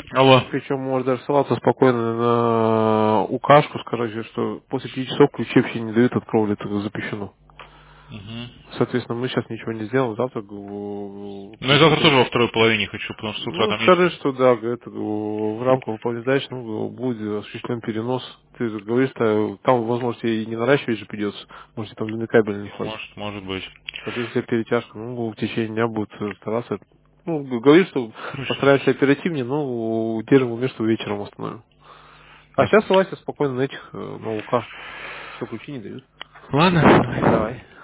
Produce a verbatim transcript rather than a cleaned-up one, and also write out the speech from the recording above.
Алло. Причем можешь даже ссылаться спокойно на укашку, скажи, что после пяти часов ключи вообще не дают от кровли, это запрещено. Угу. Соответственно, мы сейчас ничего не сделаем, завтра г- Ну, я завтра приедем. тоже во второй половине хочу, потому что с утра Ну, там есть. скажи, что да, говорит, э, в рамках выполнения задач, ну, будет осуществлен перенос. Ты же говоришь, что там, возможно, тебе и не наращивать же придется, может, там длинный кабель не хватит. Может, может быть. Соответственно, перетяжка, ну, в течение дня будет э, стараться. Ну, г- говорит, что Короче, постараемся оперативнее, но держим в уме, что вечером установим. А ясно. сейчас ссылайся спокойно на этих, э, на УК, что ключи не дают. Ладно, давай. Давай.